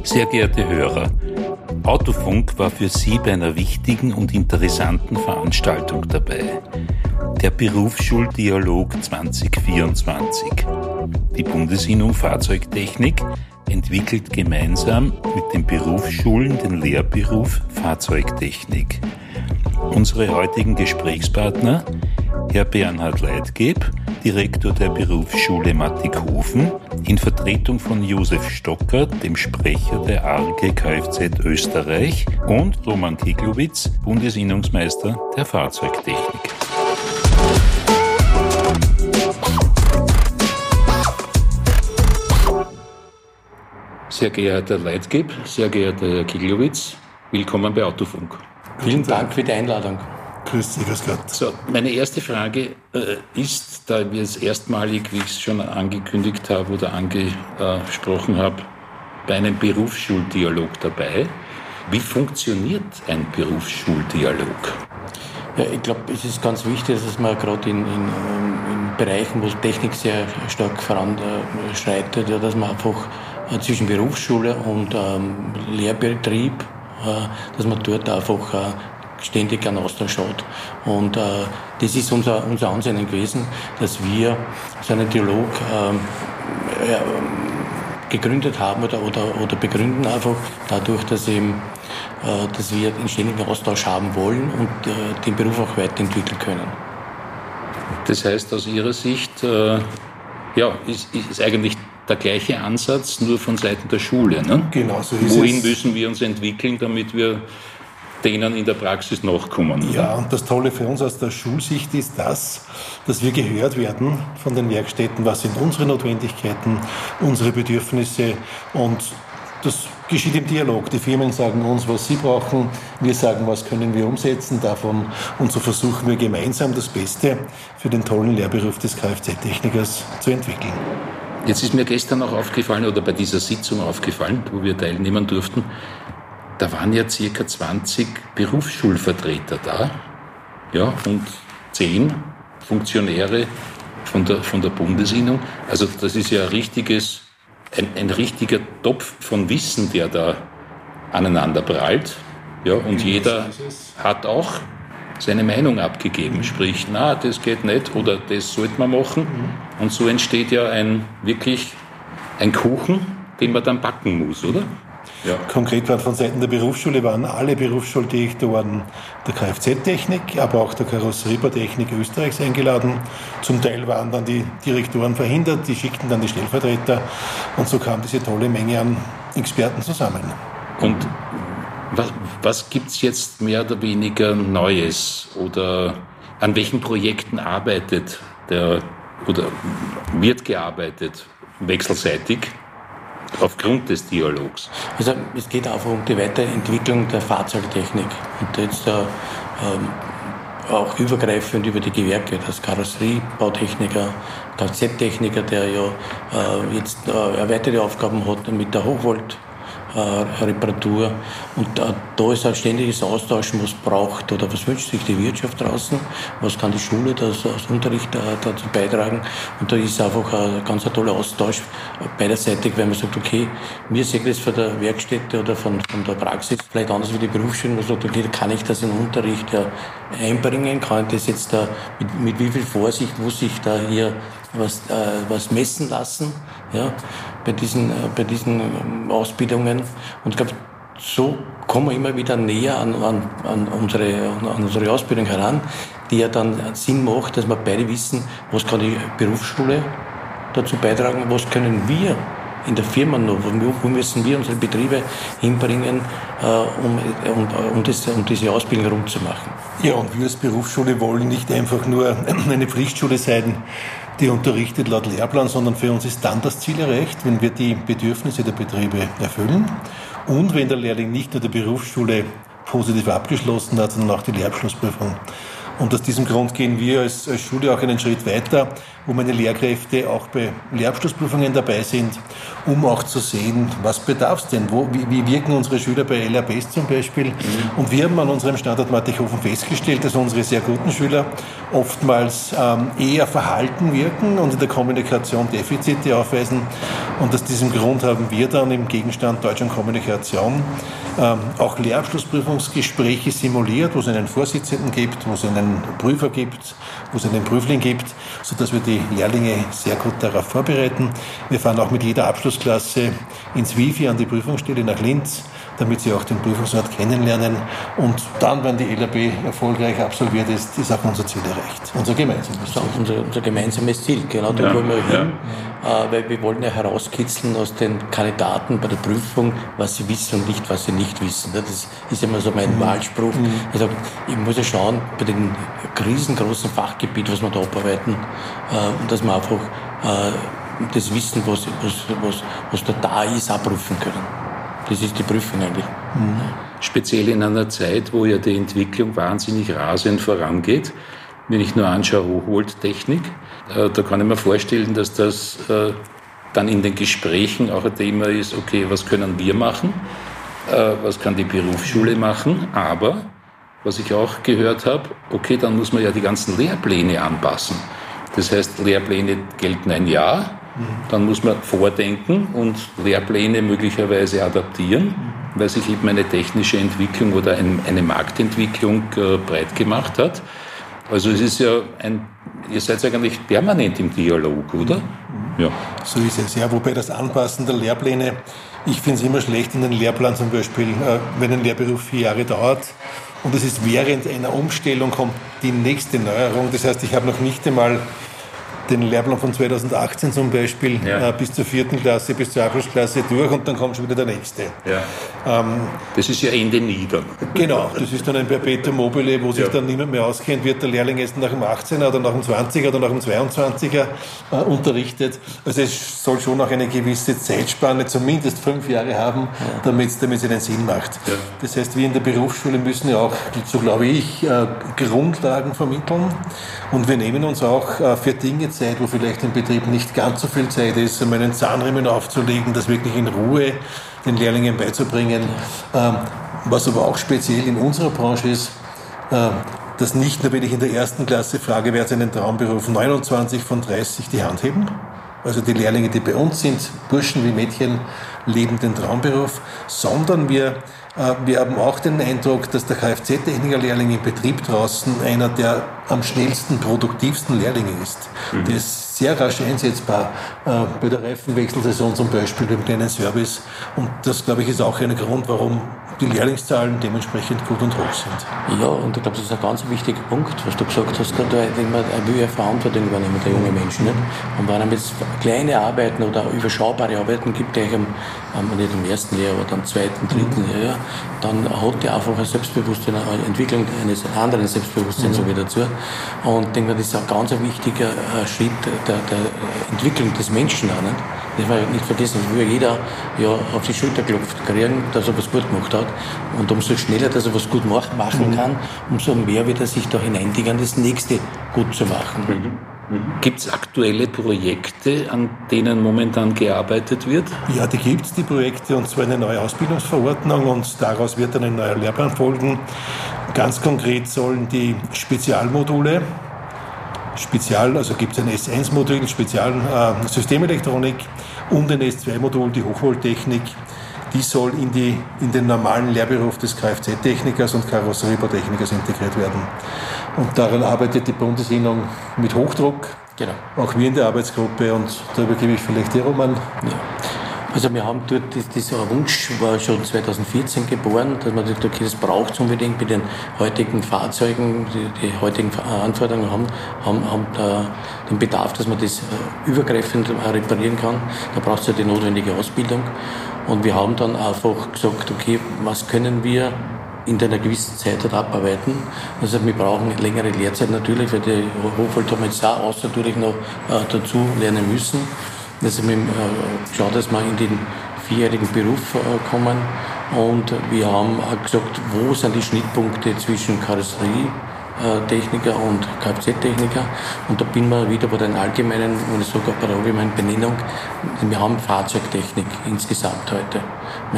Sehr geehrte Hörer, Autofunk war für Sie bei einer wichtigen und interessanten Veranstaltung dabei. Der Berufsschuldialog 2024. Die Bundesinnung Fahrzeugtechnik entwickelt gemeinsam mit den Berufsschulen den Lehrberuf Fahrzeugtechnik. Unsere heutigen Gesprächspartner: Herr Bernhard Leitgeb, Direktor der Berufsschule Mattighofen, in Vertretung von Josef Stocker, dem Sprecher der ARGE Kfz Österreich, und Roman Keglowitz, Bundesinnungsmeister der Fahrzeugtechnik. Sehr geehrter Leitgeb, sehr geehrter Herr Keglowitz, willkommen bei Autofunk. Vielen Dank für die Einladung. Grüß Sie, grüß Gott. So, meine erste Frage ist, da wir es erstmalig, wie ich es schon angekündigt habe oder angesprochen habe, bei einem Berufsschuldialog dabei. Wie funktioniert ein Berufsschuldialog? Ja, ich glaube, es ist ganz wichtig, dass man gerade in Bereichen, wo Technik sehr stark voranschreitet, ja, dass man einfach zwischen Berufsschule und Lehrbetrieb, dass man dort einfach ständig einen Austausch hat. Und das ist unser Ansinnen gewesen, dass wir so einen Dialog gegründet haben oder begründen einfach dadurch, dass wir einen ständigen Austausch haben wollen und den Beruf auch weiterentwickeln können. Das heißt, aus Ihrer Sicht ist eigentlich der gleiche Ansatz, nur von Seiten der Schule. Ne? Genau, so ist Wohin es. müssen wir uns entwickeln, damit wir denen in der Praxis nachkommen? Ja, und das Tolle für uns aus der Schulsicht ist dass wir gehört werden von den Werkstätten, was sind unsere Notwendigkeiten, unsere Bedürfnisse, und das geschieht im Dialog. Die Firmen sagen uns, was sie brauchen, wir sagen, was können wir umsetzen davon, und so versuchen wir gemeinsam das Beste für den tollen Lehrberuf des Kfz-Technikers zu entwickeln. Jetzt ist mir gestern auch aufgefallen, oder bei dieser Sitzung aufgefallen, wo wir teilnehmen durften, da waren ja circa 20 Berufsschulvertreter da, ja, und 10 Funktionäre von der Bundesinnung. Also das ist ja ein richtiger Topf von Wissen, der da aneinander prallt. Ja, und jeder hat auch seine Meinung abgegeben. Sprich, das geht nicht oder das sollte man machen. Und so entsteht ja wirklich ein Kuchen, den man dann backen muss, oder? Ja. Konkret von Seiten der Berufsschule waren alle Berufsschuldirektoren der Kfz-Technik, aber auch der Karosseriebau-Technik Österreichs eingeladen. Zum Teil waren dann die Direktoren verhindert, die schickten dann die Stellvertreter, und so kam diese tolle Menge an Experten zusammen. Und was gibt es jetzt mehr oder weniger Neues, oder an welchen Projekten arbeitet oder wird gearbeitet wechselseitig aufgrund des Dialogs? Also es geht einfach um die Weiterentwicklung der Fahrzeugtechnik und jetzt auch übergreifend über die Gewerke, das Karosseriebautechniker, Kfz-Techniker, der ja jetzt erweiterte Aufgaben hat mit der Hochvolt-Reparatur, und da ist ein ständiges Austauschen, was braucht oder was wünscht sich die Wirtschaft draußen, was kann die Schule als Unterricht dazu beitragen, und da ist einfach ein ganz toller Austausch beiderseitig, weil man sagt, okay, wir sehen das von der Werkstätte oder von der Praxis vielleicht anders wie die Berufsschule, man sagt, okay, kann ich das in den Unterricht einbringen, kann ich das jetzt mit wie viel Vorsicht muss ich da hier was messen lassen, ja, bei diesen Ausbildungen. Und ich glaube, so kommen wir immer wieder näher an unsere Ausbildung heran, die ja dann Sinn macht, dass wir beide wissen, was kann die Berufsschule dazu beitragen, was können wir in der Firma noch, wo müssen wir unsere Betriebe hinbringen, um diese Ausbildung rund zu machen. Ja, und wir als Berufsschule wollen nicht einfach nur eine Pflichtschule sein, die unterrichtet laut Lehrplan, sondern für uns ist dann das Ziel erreicht, wenn wir die Bedürfnisse der Betriebe erfüllen und wenn der Lehrling nicht nur die Berufsschule positiv abgeschlossen hat, sondern auch die Lehrabschlussprüfung. Und aus diesem Grund gehen wir als Schule auch einen Schritt weiter, wo meine Lehrkräfte auch bei Lehrabschlussprüfungen dabei sind, um auch zu sehen, was bedarf es denn, wie wirken unsere Schüler bei LABs zum Beispiel. Und wir haben an unserem Standort Mattighofen festgestellt, dass unsere sehr guten Schüler oftmals eher verhalten wirken und in der Kommunikation Defizite aufweisen. Und aus diesem Grund haben wir dann im Gegenstand Deutsch und Kommunikation auch Lehrabschlussprüfungsgespräche simuliert, wo es einen Vorsitzenden gibt, wo es einen Prüfer gibt, wo es einen Prüfling gibt, sodass wir die Lehrlinge sehr gut darauf vorbereiten. Wir fahren auch mit jeder Abschlussklasse ins Wifi an die Prüfungsstelle nach Linz, damit sie auch den Prüfungsort kennenlernen. Und dann, wenn die LAB erfolgreich absolviert ist, ist auch unser Ziel erreicht. Unser gemeinsames Ziel. Unser gemeinsames Ziel, genau, da wollen wir hin. Weil wir wollen ja herauskitzeln aus den Kandidaten bei der Prüfung, was sie wissen und nicht, was sie nicht wissen. Das ist immer so mein Wahlspruch. Also ich muss ja schauen, bei dem riesengroßen Fachgebiet, was wir da abarbeiten, dass wir einfach das Wissen, was da ist, auch prüfen können. Das ist die Prüfung eigentlich. Speziell in einer Zeit, wo ja die Entwicklung wahnsinnig rasend vorangeht. Wenn ich nur anschaue, Hochvolttechnik, da kann ich mir vorstellen, dass das dann in den Gesprächen auch ein Thema ist, okay, was können wir machen, was kann die Berufsschule machen, aber, was ich auch gehört habe, okay, dann muss man ja die ganzen Lehrpläne anpassen. Das heißt, Lehrpläne gelten ein Jahr, dann muss man vordenken und Lehrpläne möglicherweise adaptieren, weil sich eben eine technische Entwicklung oder eine Marktentwicklung breit gemacht hat. Also es ist ja ihr seid eigentlich permanent im Dialog, oder? Ja. So ist es, ja. Wobei das Anpassen der Lehrpläne, ich finde es immer schlecht in den Lehrplan zum Beispiel, wenn ein Lehrberuf 4 Jahre dauert und es ist während einer Umstellung kommt die nächste Neuerung. Das heißt, ich habe noch nicht einmal den Lehrplan von 2018 zum Beispiel bis zur 4. Klasse, bis zur Abschlussklasse durch und dann kommt schon wieder der nächste. Ja. Das ist ja Ende nie dann. Genau, das ist dann ein Perpetuum mobile, wo sich dann niemand mehr auskennt, wird der Lehrling jetzt nach dem 18er oder nach dem 20er oder nach dem 22er unterrichtet. Also es soll schon auch eine gewisse Zeitspanne, zumindest 5 Jahre haben, damit es einen Sinn macht. Ja. Das heißt, wir in der Berufsschule müssen ja auch, so glaube ich, Grundlagen vermitteln und wir nehmen uns auch für Dinge Zeit, wo vielleicht im Betrieb nicht ganz so viel Zeit ist, um einen Zahnriemen aufzulegen, das wirklich in Ruhe den Lehrlingen beizubringen. Was aber auch speziell in unserer Branche ist, dass nicht nur, wenn ich in der 1. Klasse frage, wer hat einen Traumberuf, 29 von 30 die Hand heben. Also die Lehrlinge, die bei uns sind, Burschen wie Mädchen, leben den Traumberuf, sondern wir haben auch den Eindruck, dass der Kfz-Techniker-Lehrling im Betrieb draußen einer der am schnellsten, produktivsten Lehrlinge ist. Der ist sehr rasch einsetzbar, bei der Reifenwechselsaison zum Beispiel, beim kleinen Service. Und das, glaube ich, ist auch ein Grund, warum die Lehrlingszahlen dementsprechend gut und hoch sind. Ja, und ich glaube, das ist ein ganz wichtiger Punkt, was du gesagt hast. Er will ja Verantwortung übernehmen, der junge Mensch. Nicht? Und wenn er jetzt kleine Arbeiten oder überschaubare Arbeiten gibt, gleich nicht im ersten Lehrjahr, aber am 2., 3. Lehrjahr, dann hat er einfach ein Selbstbewusstsein, eine Entwicklung eines anderen Selbstbewusstseins so wieder dazu. Und ich denke, das ist ein ganz wichtiger Schritt der Entwicklung des Menschen auch. Nicht? Das darf man nicht vergessen, es will jeder auf die Schulter geklopft kriegen, dass er was gut gemacht hat. Und umso schneller, dass er was gut machen kann, umso mehr wird er sich da hineindigen, das nächste gut zu machen. Gibt es aktuelle Projekte, an denen momentan gearbeitet wird? Ja, die gibt es, die Projekte, und zwar eine neue Ausbildungsverordnung und daraus wird dann ein neuer Lehrplan folgen. Ganz konkret sollen die Spezialmodule, also gibt es ein S1-Modul, Systemelektronik und ein S2-Modul, die Hochvolttechnik, die soll in den normalen Lehrberuf des Kfz-Technikers und Karosseriebau-Technikers integriert werden. Und daran arbeitet die Bundesinnung mit Hochdruck, genau. Auch wir in der Arbeitsgruppe, und da übergebe ich vielleicht dir, Roman. Ja. Also wir haben dort, dieser Wunsch war schon 2014 geboren, dass man sagt, okay, das braucht es unbedingt bei den heutigen Fahrzeugen, die heutigen Anforderungen haben den Bedarf, dass man das übergreifend reparieren kann. Da braucht es ja die notwendige Ausbildung. Und wir haben dann einfach gesagt, okay, was können wir in einer gewissen Zeit abarbeiten. Also wir brauchen längere Lehrzeit natürlich, weil die Hochvolt haben jetzt auch außerdurch noch dazu lernen müssen. Also wir schauen, dass wir in den 4-jährigen Beruf kommen, und wir haben auch gesagt, wo sind die Schnittpunkte zwischen Karosserietechniker und Kfz-Techniker, und da bin wir wieder bei den allgemeinen, wenn ich sage, bei der allgemeinen Benennung. Wir haben Fahrzeugtechnik insgesamt heute.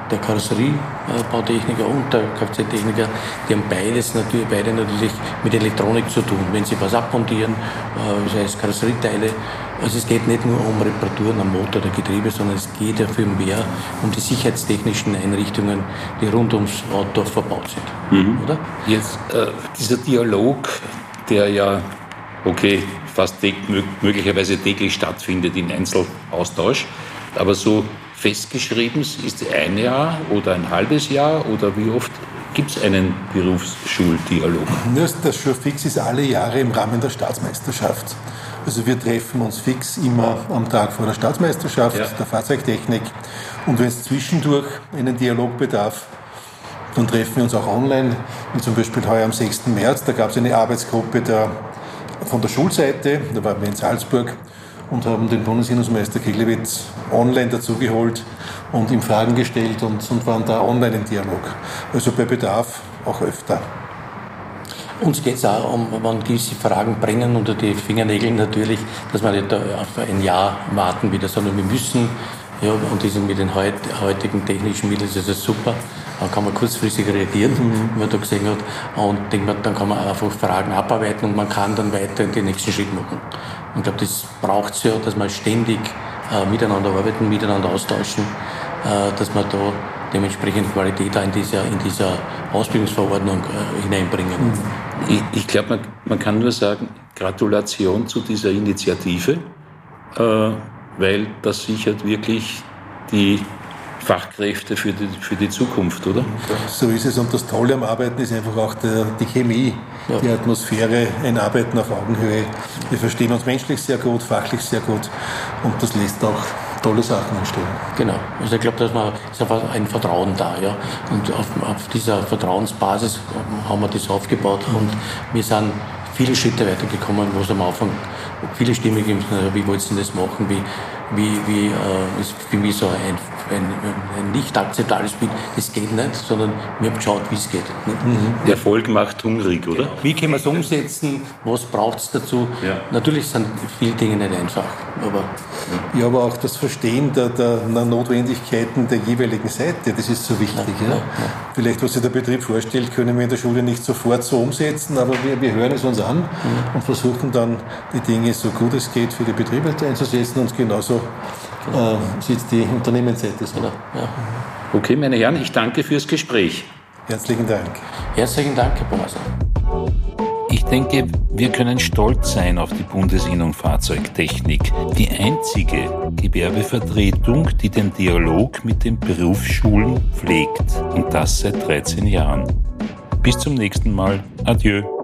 der Karosseriebautechniker und der Kfz-Techniker, die haben beide natürlich mit Elektronik zu tun. Wenn sie was abmontieren, sei es Karosserieteile, also es geht nicht nur um Reparaturen am Motor oder Getriebe, sondern es geht ja viel mehr um die sicherheitstechnischen Einrichtungen, die rund ums Auto verbaut sind. Oder? Jetzt dieser Dialog, der ja, fast möglicherweise täglich stattfindet in Einzelaustausch, aber so festgeschrieben ist ein Jahr oder ein halbes Jahr oder wie oft gibt es einen Berufsschuldialog? Das schon fix ist alle Jahre im Rahmen der Staatsmeisterschaft. Also wir treffen uns fix immer am Tag vor der Staatsmeisterschaft der Fahrzeugtechnik. Und wenn es zwischendurch einen Dialog bedarf, dann treffen wir uns auch online. Wie zum Beispiel heuer am 6. März, da gab es eine Arbeitsgruppe von der Schulseite, da waren wir in Salzburg und haben den Bundesinnungsmeister Keglewitz online dazugeholt und ihm Fragen gestellt und waren da online im Dialog. Also bei Bedarf auch öfter. Uns geht es auch um, wenn gewisse Fragen brennen unter die Fingernägel natürlich, dass wir nicht auf ein Jahr warten wieder, sondern wir müssen, und das mit den heutigen technischen Mitteln ist das super, dann kann man kurzfristig reagieren, wie man da gesehen hat, und dann kann man einfach Fragen abarbeiten und man kann dann weiter den nächsten Schritt machen. Und ich glaube, das braucht es ja, dass wir ständig miteinander arbeiten, miteinander austauschen, dass wir da dementsprechend Qualität auch in dieser Ausbildungsverordnung hineinbringen. Ich glaube, man kann nur sagen, Gratulation zu dieser Initiative, weil das sichert wirklich die Fachkräfte für die Zukunft, oder? So ist es, und das Tolle am Arbeiten ist einfach auch die Chemie, die Atmosphäre, ein Arbeiten auf Augenhöhe. Wir verstehen uns menschlich sehr gut, fachlich sehr gut und das lässt auch tolle Sachen entstehen. Genau, also ich glaube, ist einfach ein Vertrauen da, und auf dieser Vertrauensbasis haben wir das aufgebaut und wir sind viele Schritte weitergekommen, wo es am Anfang viele Stimmen gegeben haben, wie wollt ihr das machen, wie ist für mich so ein nicht akzeptables Bild, das geht nicht, sondern wir haben geschaut, wie es geht. Der Erfolg macht hungrig, oder? Genau. Wie können wir es umsetzen, was braucht es dazu? Ja. Natürlich sind viele Dinge nicht einfach. Aber auch das Verstehen der Notwendigkeiten der jeweiligen Seite, das ist so wichtig. Ja. Vielleicht, was sich der Betrieb vorstellt, können wir in der Schule nicht sofort so umsetzen, aber wir hören es uns an und versuchen dann, die Dinge so gut es geht für die Betriebe einzusetzen und genauso sieht die Unternehmensseite so. Ja. Okay, meine Herren, ich danke fürs Gespräch. Herzlichen Dank. Herzlichen Dank, Herr Bommerser. Ich denke, wir können stolz sein auf die Bundesinnung Fahrzeugtechnik, die einzige Gewerbevertretung, die den Dialog mit den Berufsschulen pflegt. Und das seit 13 Jahren. Bis zum nächsten Mal. Adieu.